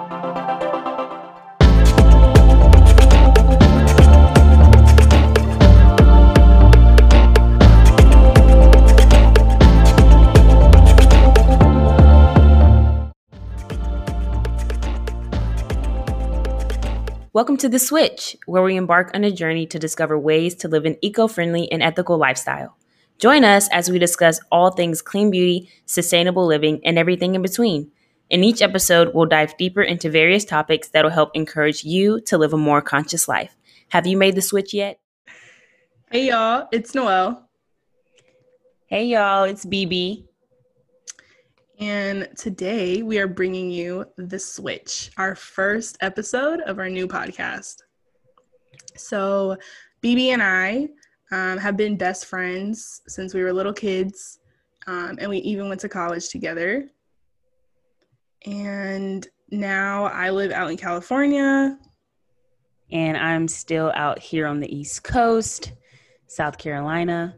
Welcome to The Switch, where we embark on a journey to discover ways to live an eco-friendly and ethical lifestyle. Join us as we discuss all things clean beauty, sustainable living, and everything in between. In each episode, we'll dive deeper into various topics that will help encourage you to live a more conscious life. Have you made the switch yet? Hey y'all, it's Noelle. Hey y'all, it's BB. And today we are bringing you The Switch, our first episode of our new podcast. So BB and I have been best friends since we were little kids, and we even went to college together. And now I live out in California. And I'm still out here on the East Coast, South Carolina.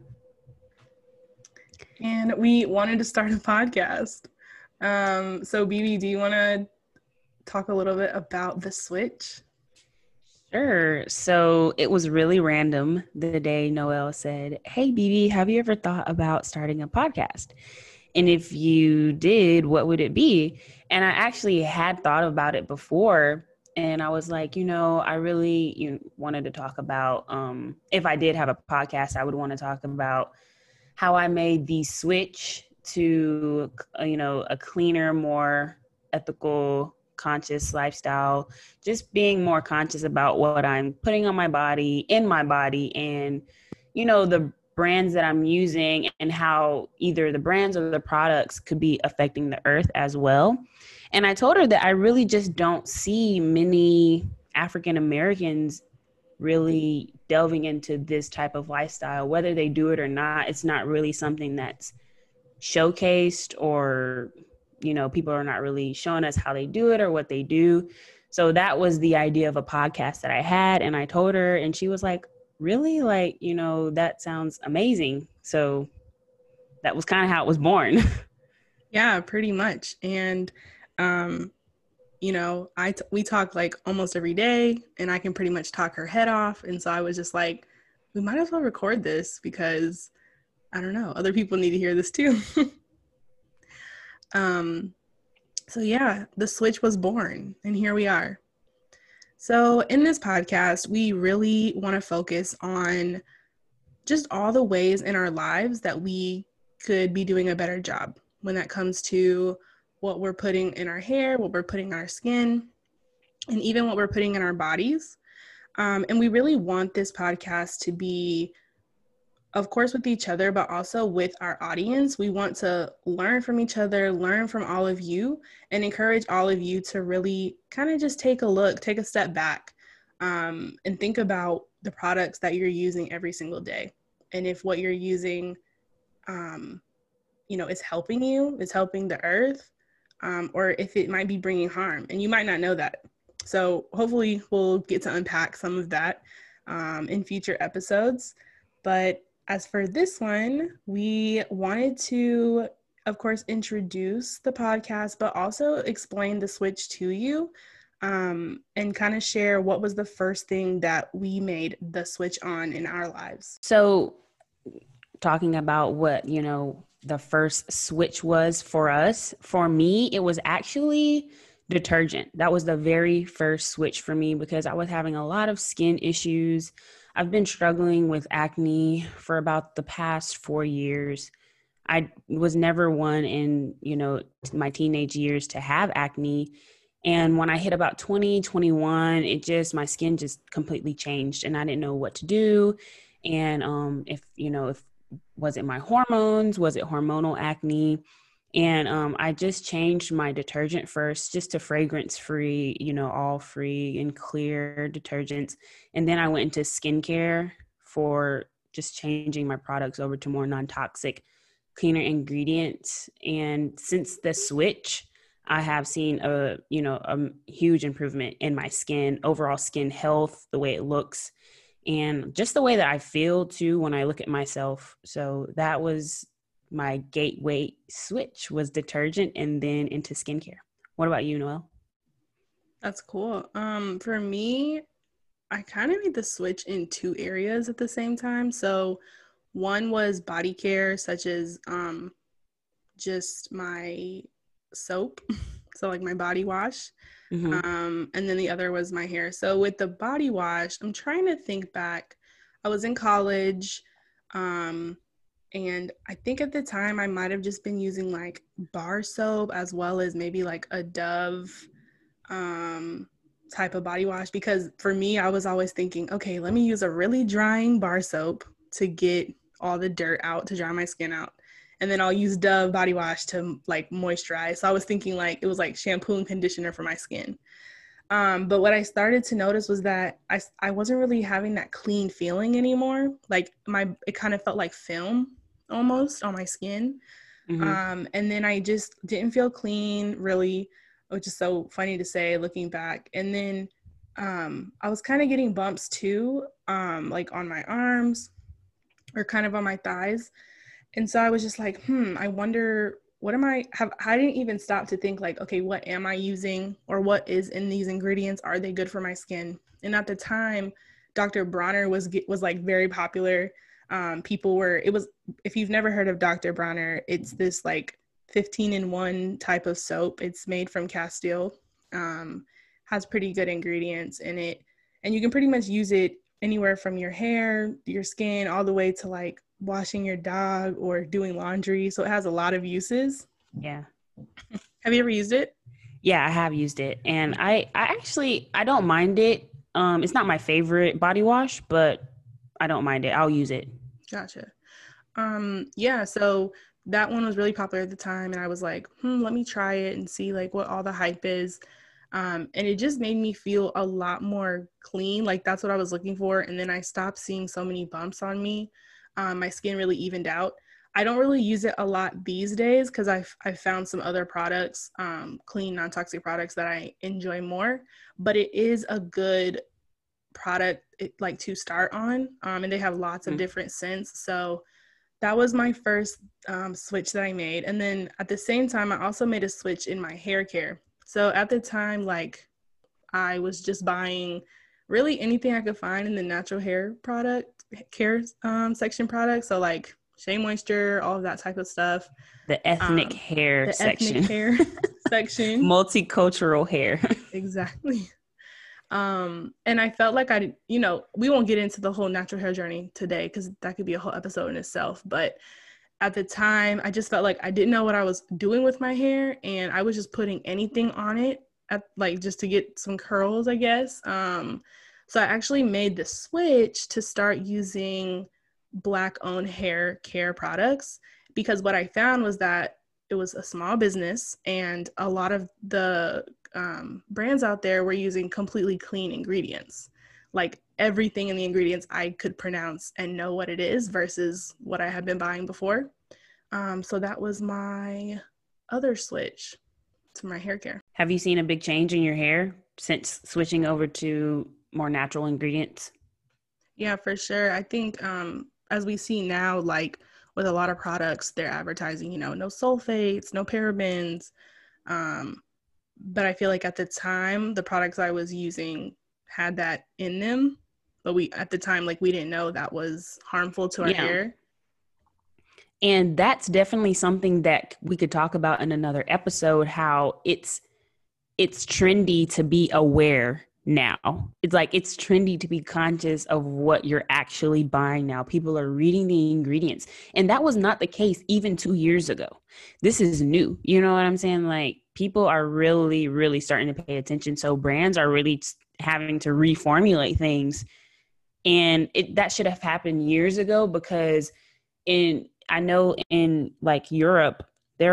And we wanted to start a podcast. So BB, do you want to talk a little bit about The Switch? Sure. So it was really random the day Noelle said, "Hey, BB, have you ever thought about starting a podcast? And if you did, what would it be?" And I actually had thought about it before. And I was like, I really wanted to talk about, if I did have a podcast, I would want to talk about how I made the switch to, a cleaner, more ethical, conscious lifestyle, just being more conscious about what I'm putting on my body, in my body, and, the brands that I'm using and how either the brands or the products could be affecting the earth as well. And I told her that I really just don't see many African Americans really delving into this type of lifestyle. Whether they do it or not, it's not really something that's showcased, or people are not really showing us how they do it or what they do. So that was the idea of a podcast that I had, and I told her, and she was like, "Really? That sounds amazing." So that was kind of how it was born. Yeah, pretty much. And we talk like almost every day, and I can pretty much talk her head off. And so I was just like, we might as well record this because I don't know, other people need to hear this too. So yeah, The Switch was born, and here we are. So in this podcast, we really want to focus on just all the ways in our lives that we could be doing a better job when that comes to what we're putting in our hair, what we're putting in our skin, and even what we're putting in our bodies. And we really want this podcast to be, of course, with each other, but also with our audience. We want to learn from each other, learn from all of you, and encourage all of you to really kind of just take a look, take a step back, and think about the products that you're using every single day. And if what you're using, is helping you, is helping the earth, or if it might be bringing harm, and you might not know that. So hopefully we'll get to unpack some of that in future episodes. But as for this one, we wanted to, of course, introduce the podcast, but also explain the switch to you, and kind of share what was the first thing that we made the switch on in our lives. So talking about what, the first switch was for us, for me, it was actually detergent. That was the very first switch for me because I was having a lot of skin issues. I've been struggling with acne for about the past 4 years. I was never one in, my teenage years to have acne. And when I hit about 20, 21, my skin just completely changed and I didn't know what to do. And if was it my hormones? Was it hormonal acne? And I just changed my detergent first just to fragrance-free, all free and clear detergents. And then I went into skincare for just changing my products over to more non-toxic, cleaner ingredients. And since the switch, I have seen a huge improvement in my skin, overall skin health, the way it looks, and just the way that I feel too when I look at myself. So that was my gateway switch, was detergent and then into skincare. What about you, Noelle? That's cool. For me, I kind of made the switch in two areas at the same time. So one was body care, such as just my soap, so like my body wash. Mm-hmm. And then the other was my hair. So with the body wash, I'm trying to think back. I was in college, um, and I think at the time I might have just been using like bar soap as well as maybe like a Dove um, type of body wash. Because for me, I was always thinking, okay, let me use a really drying bar soap to get all the dirt out, to dry my skin out. And then I'll use Dove body wash to like moisturize. So I was thinking like it was like shampoo and conditioner for my skin. But what I started to notice was that I wasn't really having that clean feeling anymore. Like it kind of felt like film almost on my skin. Mm-hmm. And then I just didn't feel clean really, which is so funny to say looking back. And then I was kind of getting bumps too, like on my arms or kind of on my thighs. And so I was just like, I wonder what am I didn't even stop to think like, okay, what am I using or what is in these ingredients? Are they good for my skin? And at the time, Dr. Bronner was like very popular. If you've never heard of Dr. Bronner, it's this like 15-in-1 type of soap. It's made from Castile, has pretty good ingredients in it. And you can pretty much use it anywhere from your hair, your skin, all the way to like washing your dog or doing laundry. So it has a lot of uses. Yeah. Have you ever used it? Yeah, I have used it. And I don't mind it. It's not my favorite body wash, but I don't mind it. I'll use it. Gotcha. Yeah, so that one was really popular at the time, and I was like, let me try it and see like what all the hype is. And it just made me feel a lot more clean. Like that's what I was looking for. And then I stopped seeing so many bumps on me. My skin really evened out. I don't really use it a lot these days because I've found some other products, clean, non-toxic products that I enjoy more. But it is a good product like to start on, and they have lots of different scents. So that was my first switch that I made. And then at the same time, I also made a switch in my hair care. So at the time, like I was just buying really anything I could find in the natural hair product care section product. So like Shea Moisture, all of that type of stuff. The ethnic hair The ethnic section. hair section. Multicultural hair. Exactly. And I felt like we won't get into the whole natural hair journey today because that could be a whole episode in itself. But at the time, I just felt like I didn't know what I was doing with my hair, and I was just putting anything on it just to get some curls, I guess. So I actually made the switch to start using Black-owned hair care products because what I found was that it was a small business, and a lot of the brands out there were using completely clean ingredients. Like everything in the ingredients I could pronounce and know what it is versus what I had been buying before. So that was my other switch to my hair care. Have you seen a big change in your hair since switching over to more natural ingredients? Yeah, for sure. I think as we see now, like with a lot of products, they're advertising, no sulfates, no parabens. But I feel like at the time, the products I was using had that in them. But at the time, like we didn't know that was harmful to our hair. And that's definitely something that we could talk about in another episode, how it's trendy to be aware now. It's trendy to be conscious of what you're actually buying now. People are reading the ingredients. And that was not the case even 2 years ago. This is new. You know what I'm saying? Like people are really, really starting to pay attention. So brands are really having to reformulate things. And that should have happened years ago because I know in like Europe,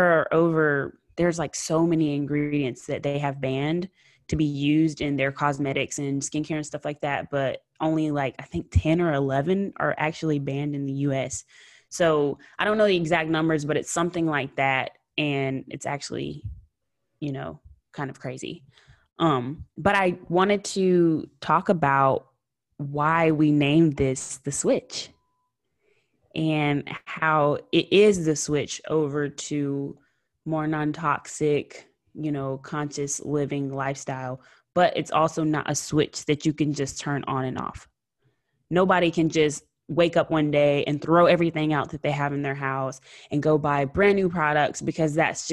there's like so many ingredients that they have banned to be used in their cosmetics and skincare and stuff like that. But only like, I think 10 or 11 are actually banned in the US. So I don't know the exact numbers, but it's something like that. And it's actually, kind of crazy. But I wanted to talk about why we named this the switch and how it is the switch over to more non-toxic, conscious living lifestyle, but it's also not a switch that you can just turn on and off. Nobody can just wake up one day and throw everything out that they have in their house and go buy brand new products, because that's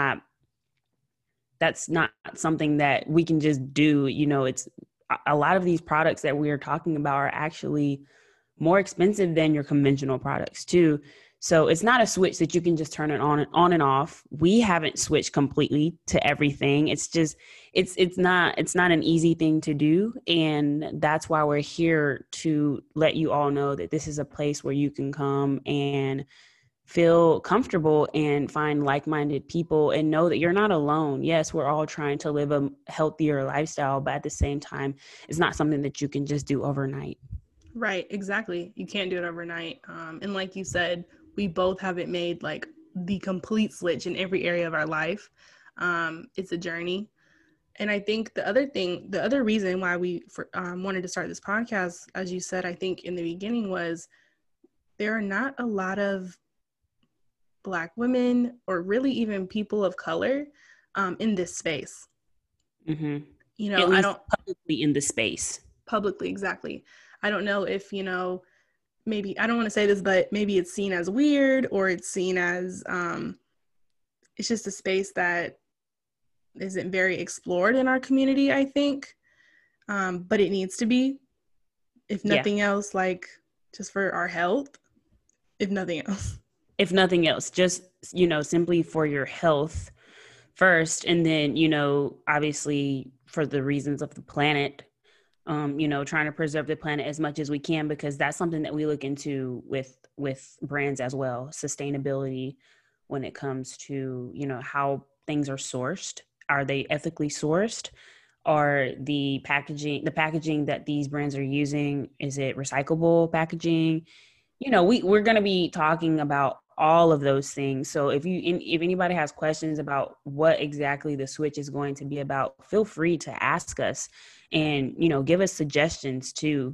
not something that we can just do. It's a lot of these products that we are talking about are actually more expensive than your conventional products too. So it's not a switch that you can just turn it on and off. We haven't switched completely to everything. It's just, it's not an easy thing to do. And that's why we're here, to let you all know that this is a place where you can come and feel comfortable and find like-minded people and know that you're not alone. Yes, we're all trying to live a healthier lifestyle, but at the same time, it's not something that you can just do overnight. Right, exactly. You can't do it overnight. And like you said, we both haven't made like the complete switch in every area of our life. It's a journey. And I think the other reason why we wanted to start this podcast, as you said, I think in the beginning, was there are not a lot of Black women, or really even people of color, in this space. Mm-hmm. At least publicly in the space. Publicly, exactly. I don't know if, maybe, I don't want to say this, but maybe it's seen as weird, or it's seen as, it's just a space that isn't very explored in our community, I think. But it needs to be, if nothing else, like just for our health, if nothing else. If nothing else, just, simply for your health first. And then, obviously for the reasons of the planet, trying to preserve the planet as much as we can, because that's something that we look into with brands as well. Sustainability when it comes to, how things are sourced. Are they ethically sourced? Are the packaging that these brands are using, is it recyclable packaging? We're going to be talking about all of those things. So if anybody has questions about what exactly the switch is going to be about, feel free to ask us and, give us suggestions too.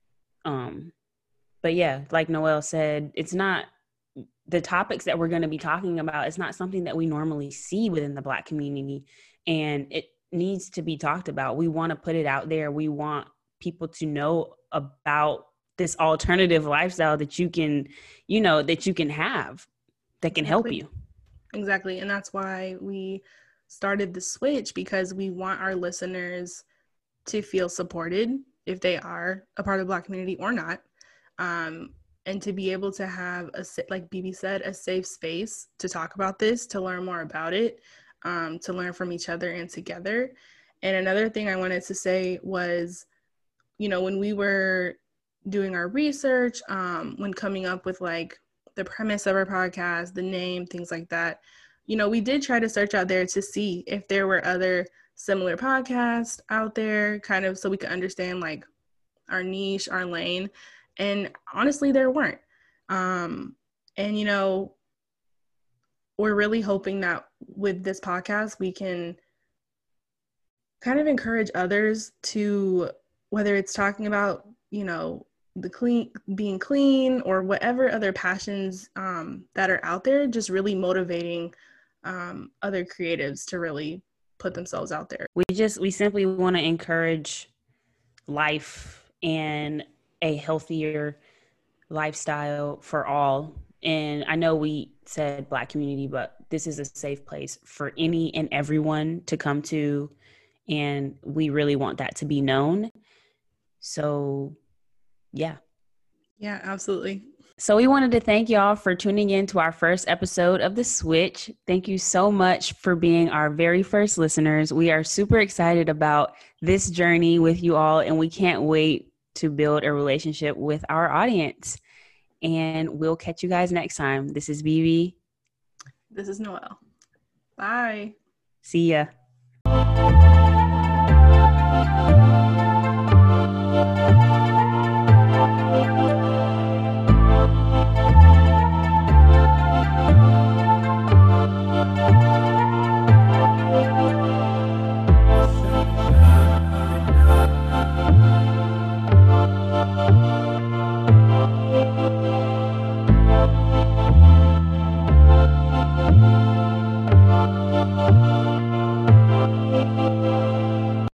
But yeah, like Noelle said, it's not the topics that we're going to be talking about. It's not something that we normally see within the Black community, and it needs to be talked about. We want to put it out there. We want people to know about this alternative lifestyle that you can, have, that can help you. Exactly. And that's why we started the switch, because we want our listeners to feel supported, if they are a part of the Black community or not. And to be able to have, like BB said, a safe space to talk about this, to learn more about it, to learn from each other and together. And another thing I wanted to say was, when we were doing our research, when coming up with like the premise of our podcast, the name, things like that, we did try to search out there to see if there were other similar podcasts out there, kind of so we could understand like our niche, our lane. And honestly, there weren't. And, we're really hoping that with this podcast, we can kind of encourage others to, whether it's talking about, being clean, or whatever other passions that are out there, just really motivating other creatives to really put themselves out there. We simply want to encourage life and a healthier lifestyle for all. And I know we said Black community, but this is a safe place for any and everyone to come to. And we really want that to be known. So, yeah. Yeah, absolutely. So we wanted to thank y'all for tuning in to our first episode of The Switch. Thank you so much for being our very first listeners. We are super excited about this journey with you all, and we can't wait to build a relationship with our audience. And we'll catch you guys next time. This is BB. This is Noelle. Bye. See ya.